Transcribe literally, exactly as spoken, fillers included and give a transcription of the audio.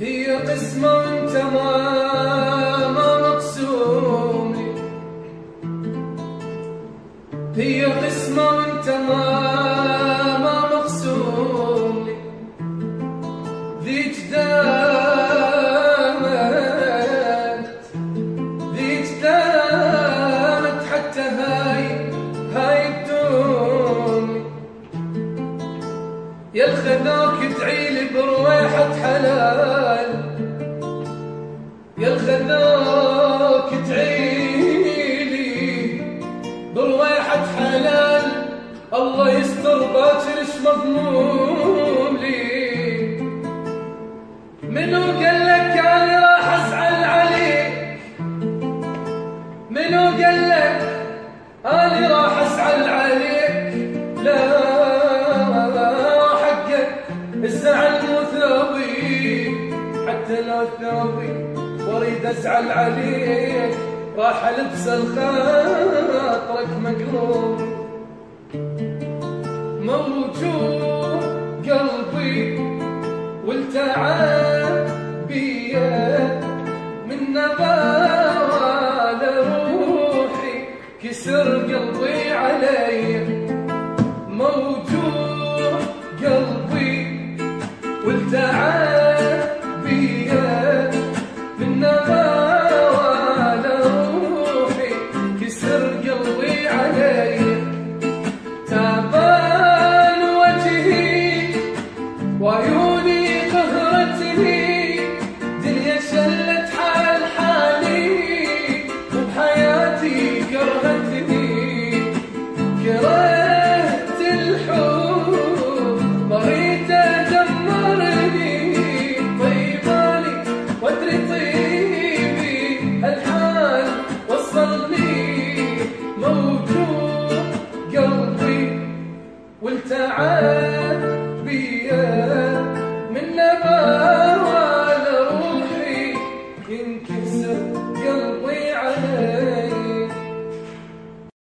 هي قسمة وانت ما ما مقسوم لي، هي قسمة وانت ما ما مقسوم لي. ذيك دامت ذيك دامت حتى هاي هاي تدوم لي. يا الخذاك تعيلي برويحة حلال، يا الخذاك تعيلي برويحة حلال. الله يستر باكر ايش مضموم لي. منو قالك اني راح ازعل عليك؟ منو قالك اني راح ازعل عليك؟ لا الزعل مو ثوبي، حتى لو ثوبي واريد ازعل عليك راح البس الخاطرك مقلوب. موجود قلبي والتعب بيا من نبال روحي كسر قلبي علي. موجود قلبي والتعب بيا من نبال روحي كسر قلبي علي. تعبان وجهي وعيوني قهرتني، دنيا شلت حال حالي وبحياتي كرهتني. كرهت الحب ضريت دمرني، طيباني وادري طيبي الحال وصلني. موجود قلبي والتعب